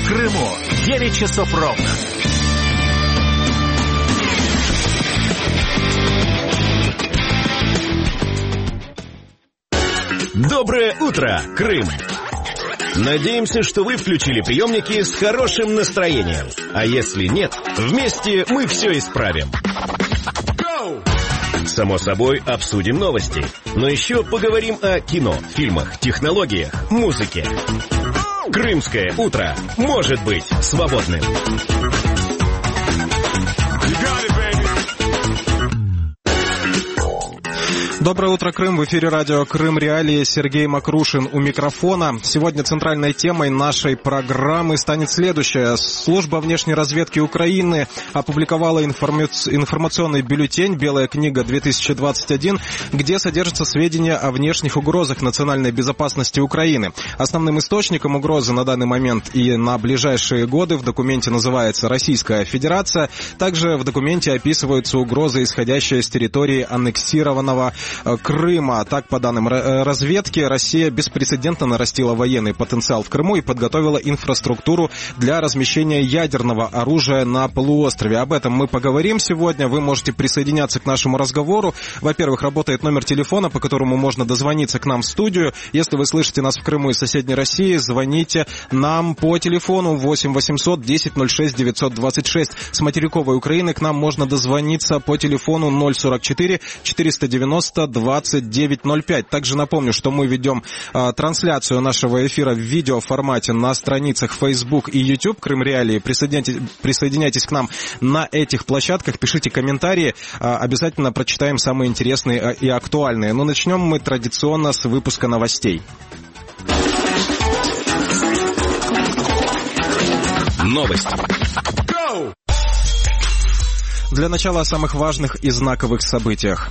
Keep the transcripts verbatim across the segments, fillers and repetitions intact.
в Крыму. девять часов ровно. Доброе утро, Крым! Надеемся, что вы включили приемники с хорошим настроением. А если нет, вместе мы все исправим. Само собой, обсудим новости. Но еще поговорим о кино, фильмах, технологиях, музыке. Крымское утро может быть свободным. Доброе утро, Крым. В эфире радио «Крым Реалии». Сергей Макрушин у микрофона. Сегодня центральной темой нашей программы станет следующее. Служба внешней разведки Украины опубликовала информи... информационный бюллетень «Белая книга-две тысячи двадцать один», где содержатся сведения о внешних угрозах национальной безопасности Украины. Основным источником угрозы на данный момент и на ближайшие годы в документе называется Российская Федерация. Также в документе описываются угрозы, исходящие с территории аннексированного Крыма. Так, по данным разведки, Россия беспрецедентно нарастила военный потенциал в Крыму и подготовила инфраструктуру для размещения ядерного оружия на полуострове. Об этом мы поговорим сегодня. Вы можете присоединяться к нашему разговору. Во-первых, работает номер телефона, по которому можно дозвониться к нам в студию. Если вы слышите нас в Крыму и соседней России, звоните нам по телефону восемь восемьсот десять ноль шесть девятьсот двадцать шесть. С материковой Украины к нам можно дозвониться по телефону ноль сорок четыре четыреста девяносто двадцать девять ноль пять. Также напомню, что мы ведем а, трансляцию нашего эфира в видеоформате на страницах Facebook и YouTube Крым Реалии. Присоединяйтесь, присоединяйтесь к нам на этих площадках, пишите комментарии, а, обязательно прочитаем самые интересные а, и актуальные. Но начнем мы традиционно с выпуска новостей. Новости. Для начала о самых важных и знаковых событиях.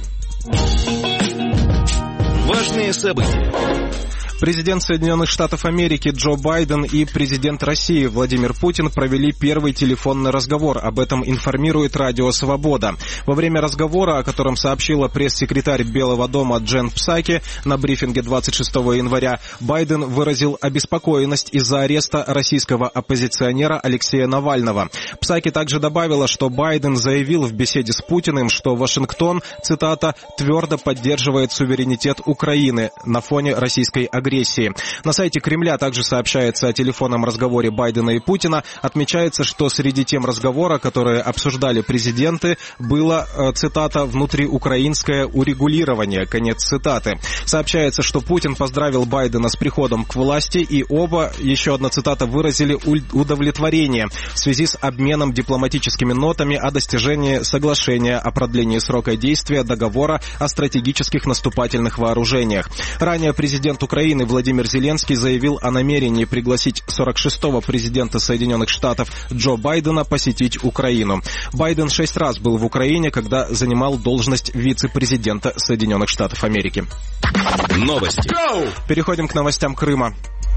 Важные события. Президент Соединенных Штатов Америки Джо Байден и президент России Владимир Путин провели первый телефонный разговор. Об этом информирует Радио Свобода. Во время разговора, о котором сообщила пресс-секретарь Белого дома Джен Псаки на брифинге двадцать шестого января, Байден выразил обеспокоенность из-за ареста российского оппозиционера Алексея Навального. Псаки также добавила, что Байден заявил в беседе с Путиным, что Вашингтон, цитата, «твердо поддерживает суверенитет Украины на фоне российской агрессии». На сайте Кремля также сообщается о телефонном разговоре Байдена и Путина. Отмечается, что среди тем разговора, которые обсуждали президенты, было, цитата, «внутриукраинское урегулирование», конец цитаты. Сообщается, что Путин поздравил Байдена с приходом к власти, и оба, еще одна цитата, выразили удовлетворение в связи с обменом дипломатическими нотами о достижении соглашения о продлении срока действия договора о стратегических наступательных вооружениях. Ранее президент Украины Владимир Зеленский заявил о намерении пригласить сорок шестого президента Соединенных Штатов Джо Байдена посетить Украину. Байден шесть раз был в Украине, когда занимал должность вице-президента Соединенных Штатов Америки. Новости. Переходим к новостям Крыма.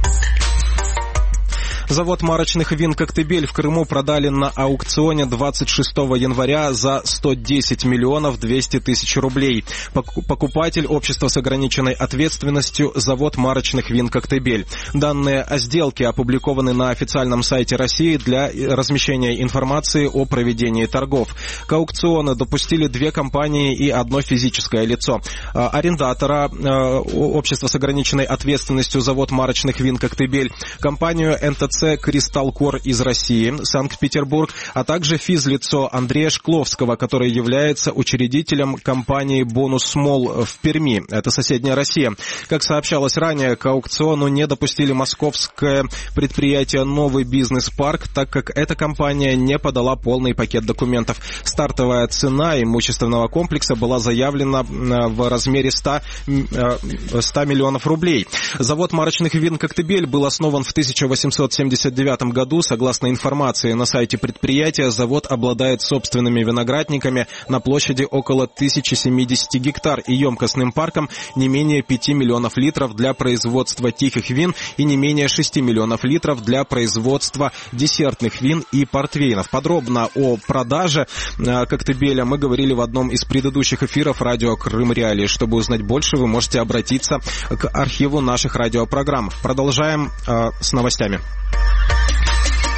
Завод марочных вин «Коктебель» в Крыму продали на аукционе двадцать шестого января за сто десять миллионов двести тысяч рублей. Покупатель — общество с ограниченной ответственностью «Завод марочных вин «Коктебель». Данные о сделке опубликованы на официальном сайте России для размещения информации о проведении торгов. К аукциону допустили две компании и одно физическое лицо. Арендатора — общество с ограниченной ответственностью «Завод марочных вин «Коктебель», компанию эн тэ цэ «Кристалкор» из России, Санкт-Петербург, а также физлицо Андрея Шкловского, который является учредителем компании «Бонус Молл» в Перми. Это соседняя Россия. Как сообщалось ранее, к аукциону не допустили московское предприятие «Новый бизнес-парк», так как эта компания не подала полный пакет документов. Стартовая цена имущественного комплекса была заявлена в размере ста миллионов рублей. Завод марочных вин «Коктебель» был основан в тысяча восемьсот семьдесят девятом году. Согласно информации на сайте предприятия, завод обладает собственными виноградниками на площади около тысячи семьдесят гектар и емкостным парком не менее пяти миллионов литров для производства тихих вин и не менее шести миллионов литров для производства десертных вин и портвейнов. Подробно о продаже «Коктебеля» мы говорили в одном из предыдущих эфиров радио «Крым Реалии». Чтобы узнать больше, вы можете обратиться к архиву наших радиопрограмм. Продолжаем э, с новостями.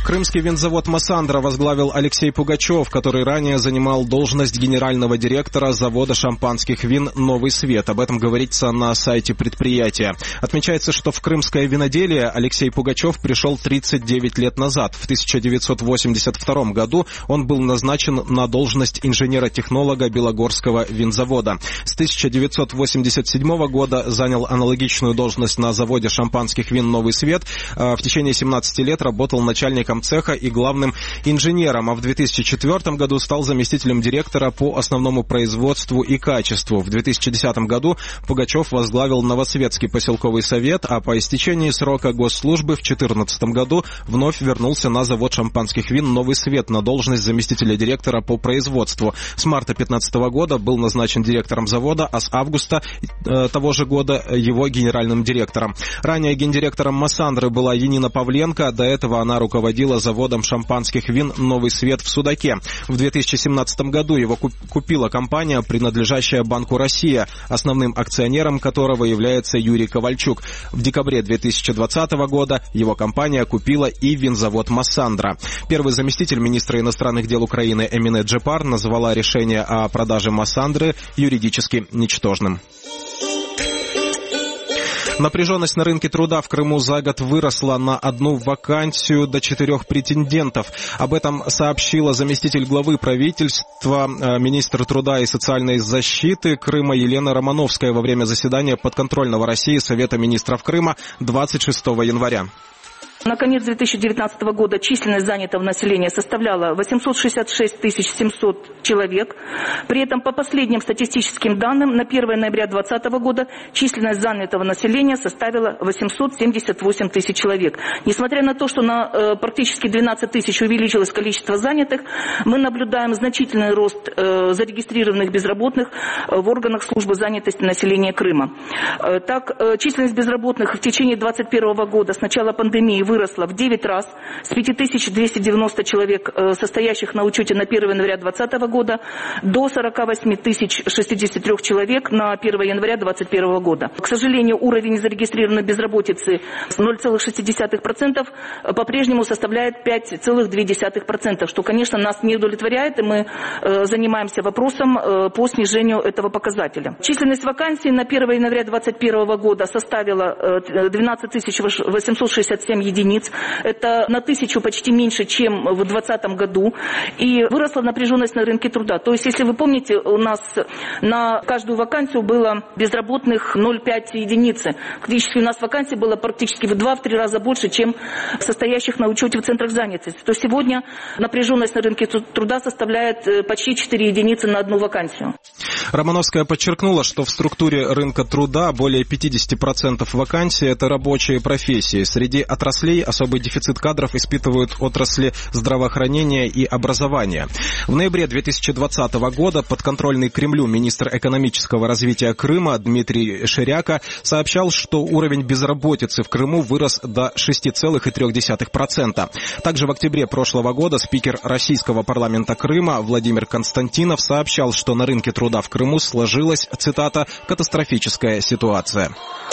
Крымский винзавод «Массандра» возглавил Алексей Пугачев, который ранее занимал должность генерального директора завода шампанских вин «Новый свет». Об этом говорится на сайте предприятия. Отмечается, что в крымское виноделие Алексей Пугачев пришел тридцать девять лет назад. В тысяча девятьсот восемьдесят втором году он был назначен на должность инженера-технолога Белогорского винзавода. С тысяча девятьсот восемьдесят седьмого года занял аналогичную должность на заводе шампанских вин «Новый свет». В течение семнадцати лет работал начальником цеха и главным инженером, а в две тысячи четвёртом году стал заместителем директора по основному производству и качеству. В две тысячи десятом году Пугачев возглавил Новосветский поселковый совет, а по истечении срока госслужбы в две тысячи четырнадцатом году вновь вернулся на завод шампанских вин «Новый свет» на должность заместителя директора по производству. С марта две тысячи пятнадцатого года был назначен директором завода, а с августа э, того же года его генеральным директором. Ранее гендиректором «Массандры» была Янина Павленко, до этого она руководила заводом шампанских вин «Новый свет» в Судаке. В две тысячи семнадцатом году его купила компания, принадлежащая Банку «Россия», основным акционером которого является Юрий Ковальчук. В декабре две тысячи двадцатого года его компания купила и винзавод «Массандра». Первый заместитель министра иностранных дел Украины Эмине Джепар назвала решение о продаже «Массандры» юридически ничтожным. Напряженность на рынке труда в Крыму за год выросла на одну вакансию до четырех претендентов. Об этом сообщила заместитель главы правительства, министр труда и социальной защиты Крыма Елена Романовская во время заседания подконтрольного России Совета министров Крыма двадцать шестого января. На конец две тысячи девятнадцатого года численность занятого населения составляла восемьсот шестьдесят шесть тысяч семьсот человек. При этом по последним статистическим данным на первое ноября две тысячи двадцатого года численность занятого населения составила восемьсот семьдесят восемь тысяч человек. Несмотря на то, что на э, практически двенадцать тысяч увеличилось количество занятых, мы наблюдаем значительный рост э, зарегистрированных безработных э, в органах службы занятости населения Крыма. Э, так, э, численность безработных в течение две тысячи двадцать первого года с начала пандемии выросла в девять раз, с пяти тысяч двухсот девяноста человек, состоящих на учете на первое января две тысячи двадцатого года, до сорока восьми тысяч шестидесяти трёх человек на первое января две тысячи двадцать первого года. К сожалению, уровень зарегистрированной безработицы ноль целых шесть десятых процента по-прежнему составляет пять целых две десятых процента, что, конечно, нас не удовлетворяет, и мы занимаемся вопросом по снижению этого показателя. Численность вакансий на первое января две тысячи двадцать первого года составила двенадцать тысяч восемьсот шестьдесят семь единиц. Это на тысячу почти меньше, чем в двадцатом году. И выросла напряженность на рынке труда. То есть, если вы помните, у нас на каждую вакансию было безработных ноль целых пять десятых единицы. Фактически у нас вакансий было практически в два-три раза больше, чем состоящих на учете в центрах занятости. То сегодня напряженность на рынке труда составляет почти четыре единицы на одну вакансию. Романовская подчеркнула, что в структуре рынка труда более пятьдесят процентов вакансий – это рабочие профессии. Среди отраслей особый дефицит кадров испытывают отрасли здравоохранения и образования. В ноябре две тысячи двадцатого года подконтрольный Кремлю министр экономического развития Крыма Дмитрий Ширяка сообщал, что уровень безработицы в Крыму вырос до шести целых трёх десятых процента. Также в октябре прошлого года спикер Российского парламента Крыма Владимир Константинов сообщал, что на рынке труда в Крыму сложилась, цитата, «катастрофическая ситуация».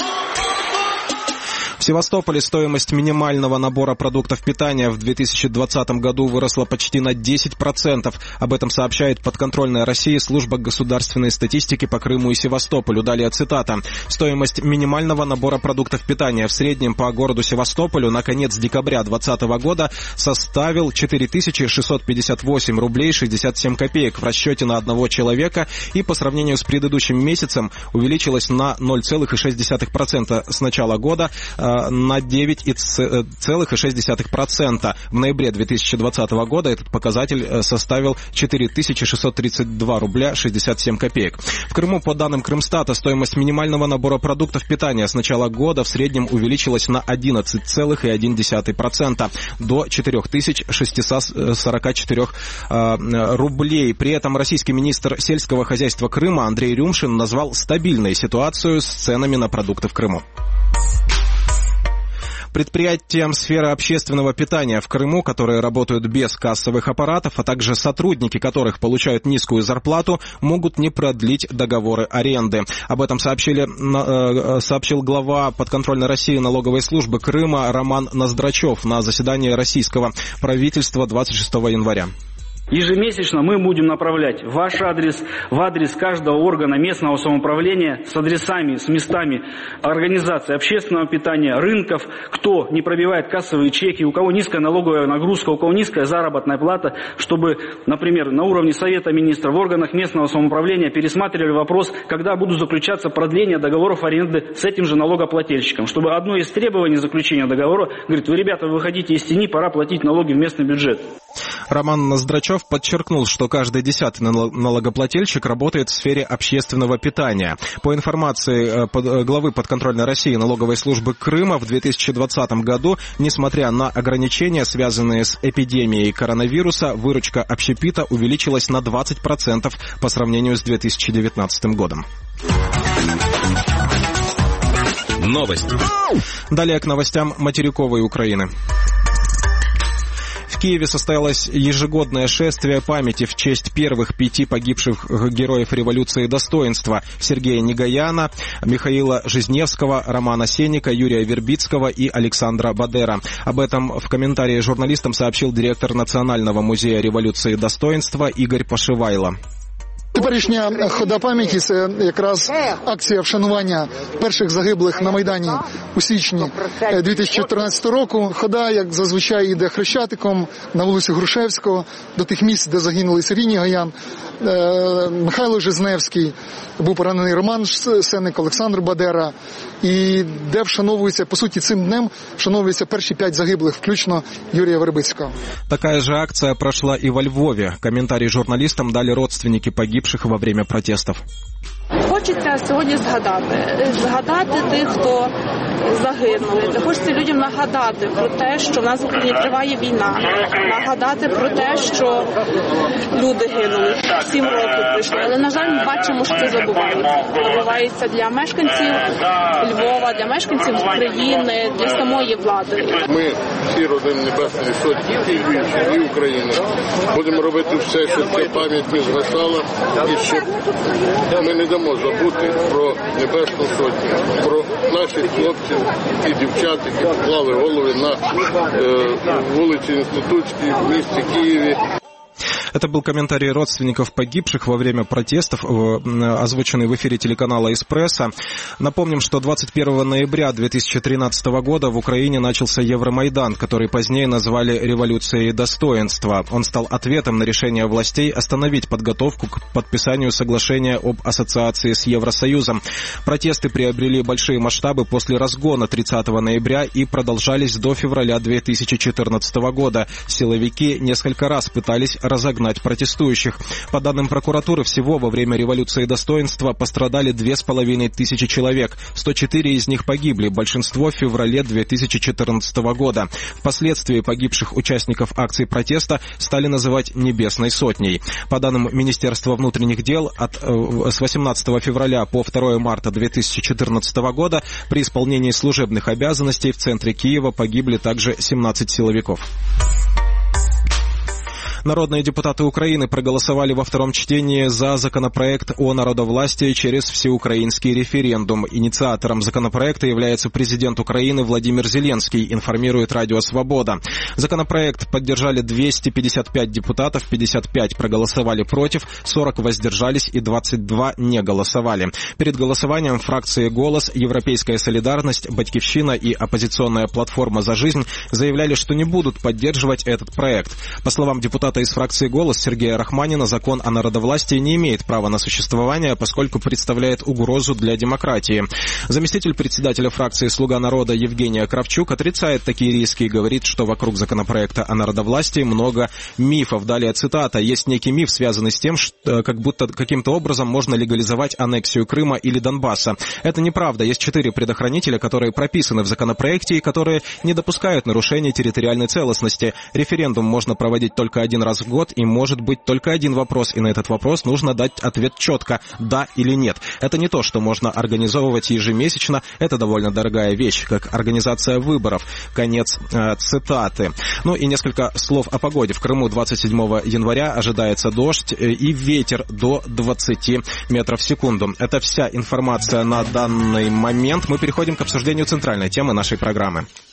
В Севастополе стоимость минимального набора продуктов питания в две тысячи двадцатом году выросла почти на десять процентов. Об этом сообщает подконтрольная России служба государственной статистики по Крыму и Севастополю. Далее цитата. Стоимость минимального набора продуктов питания в среднем по городу Севастополю на конец декабря двадцатого года составил четыре тысячи шестьсот пятьдесят восемь рублей шестьдесят семь копеек в расчете на одного человека и по сравнению с предыдущим месяцем увеличилась на ноль целых шесть десятых процента с начала года, на девять целых шесть десятых процента. В ноябре две тысячи двадцатого года этот показатель составил четыре тысячи шестьсот тридцать два рубля шестьдесят семь копеек. В Крыму, по данным Крымстата, стоимость минимального набора продуктов питания с начала года в среднем увеличилась на одиннадцать целых одна десятая процента до четыре тысячи шестьсот сорок четыре рублей. При этом российский министр сельского хозяйства Крыма Андрей Рюмшин назвал стабильной ситуацию с ценами на продукты в Крыму. Предприятиям сферы общественного питания в Крыму, которые работают без кассовых аппаратов, а также сотрудники которых получают низкую зарплату, могут не продлить договоры аренды. Об этом сообщили, сообщил глава подконтрольной России налоговой службы Крыма Роман Ноздрачев на заседании российского правительства двадцать шестого января. Ежемесячно мы будем направлять в ваш адрес, в адрес каждого органа местного самоуправления с адресами, с местами организации общественного питания, рынков, кто не пробивает кассовые чеки, у кого низкая налоговая нагрузка, у кого низкая заработная плата, чтобы, например, на уровне Совета Министров в органах местного самоуправления пересматривали вопрос, когда будут заключаться продления договоров аренды с этим же налогоплательщиком, чтобы одно из требований заключения договора, говорит, вы, ребята, вы выходите из тени, пора платить налоги в местный бюджет. Роман Ноздрачев подчеркнул, что каждый десятый налогоплательщик работает в сфере общественного питания. По информации главы подконтрольной России налоговой службы Крыма, в две тысячи двадцатом году, несмотря на ограничения, связанные с эпидемией коронавируса, выручка общепита увеличилась на двадцать процентов по сравнению с две тысячи девятнадцатым годом. Новости. Далее к новостям материковой Украины. В Киеве состоялось ежегодное шествие памяти в честь первых пяти погибших героев революции достоинства Сергея Негояна, Михаила Жизневского, Романа Сенника, Юрия Вербицкого и Александра Бадера. Об этом в комментарии журналистам сообщил директор Национального музея революции достоинства Ігор Пошивайло. Теперішня хода пам'яті – це якраз акція вшанування перших загиблих на Майдані у січні дві тисячі чотирнадцятого року. Хода, як зазвичай, йде Хрещатиком на вулицю Грушевського, до тих місць, де загинули Сергій Негоян, Михайло Жизневський, був поранений Роман Сенник, Олександр Бадера, і де вшановується, по суті, цим днем вшановуються перші п'ять загиблих, включно Юрия Вербицкого. Такая же акция прошла и во Львове. Комментарий журналистам дали родственники погибших во время протестов. Хочеться сьогодні згадати, згадати тих, хто загинули. Хочеться людям нагадати про те, що в нас в Україні триває війна. Нагадати про те, що люди гинули. Сім років пройшло. Але, на жаль, ми бачимо, що це забувається. Забувається для мешканців Львова, для мешканців України, для самої влади. Ми, всі родини Небесної Сотні, і Львівщини, і України, будемо робити все, щоб ця пам'ять не згасала, і щоб ми не дамо забути про Небесну Сотню, про наших хлопців и девчат, які поклали голови на э, вулиці Інститутській в місті Києві. Это был комментарий родственников погибших во время протестов, озвученный в эфире телеканала «Эспрессо». Напомним, что двадцать первого ноября две тысячи тринадцатого года в Украине начался Евромайдан, который позднее назвали «Революцией достоинства». Он стал ответом на решение властей остановить подготовку к подписанию соглашения об ассоциации с Евросоюзом. Протесты приобрели большие масштабы после разгона тридцатого ноября и продолжались до февраля две тысячи четырнадцатого года. Силовики несколько раз пытались разогнать протестующих. По данным прокуратуры, всего во время революции достоинства пострадали две с половиной тысячи человек. сто четыре из них погибли, большинство в феврале две тысячи четырнадцатого года. Впоследствии погибших участников акций протеста стали называть «Небесной сотней». По данным Министерства внутренних дел, от, с восемнадцатого февраля по второго марта две тысячи четырнадцатого года при исполнении служебных обязанностей в центре Киева погибли также семнадцать силовиков. Народные депутаты Украины проголосовали во втором чтении за законопроект о народовластии через всеукраинский референдум. Инициатором законопроекта является президент Украины Владимир Зеленский, информирует Радио Свобода. Законопроект поддержали двести пятьдесят пять депутатов, пятьдесят пять проголосовали против, сорок воздержались и двадцать два не голосовали. Перед голосованием фракции «Голос», «Европейская солидарность», «Батькивщина» и оппозиционная платформа «За жизнь» заявляли, что не будут поддерживать этот проект. По словам депутата из фракции «Голос» Сергея Рахманина, закон о народовластии не имеет права на существование, поскольку представляет угрозу для демократии. Заместитель председателя фракции «Слуга народа» Евгения Кравчук отрицает такие риски и говорит, что вокруг законопроекта о народовластии много мифов. Далее цитата. «Есть некий миф, связанный с тем, что как будто каким-то образом можно легализовать аннексию Крыма или Донбасса. Это неправда. Есть четыре предохранителя, которые прописаны в законопроекте и которые не допускают нарушения территориальной целостности. Референдум можно проводить только один один раз в год, и может быть только один вопрос, и на этот вопрос нужно дать ответ четко, да или нет. Это не то, что можно организовывать ежемесячно, это довольно дорогая вещь, как организация выборов. Конец э, цитаты. Ну и несколько слов о погоде. В Крыму двадцать седьмого января ожидается дождь и ветер до двадцати метров в секунду. Это вся информация на данный момент. Мы переходим к обсуждению центральной темы нашей программы.